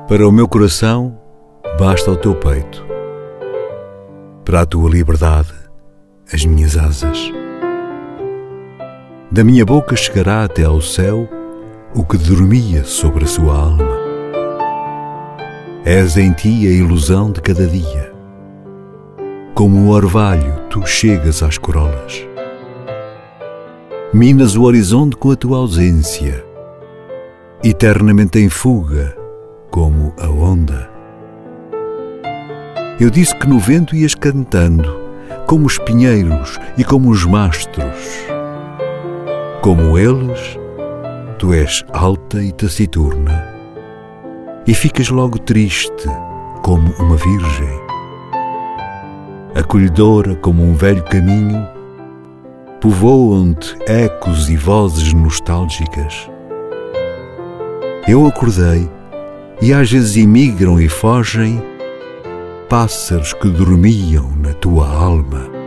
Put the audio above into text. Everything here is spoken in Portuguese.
Para o meu coração, basta o teu peito. Para a tua liberdade, as minhas asas. Da minha boca chegará até ao céu o que dormia sobre a sua alma. És em ti a ilusão de cada dia. Como o orvalho, tu chegas às corolas. Minas o horizonte com a tua ausência, eternamente em fuga, como a onda. Eu disse que no vento ias cantando, como os pinheiros e como os mastros. Como eles, tu és alta e taciturna, e ficas logo triste, como uma virgem. Acolhedora como um velho caminho, povoam-te ecos e vozes nostálgicas. Eu acordei, e às vezes imigram e fogem pássaros que dormiam na tua alma.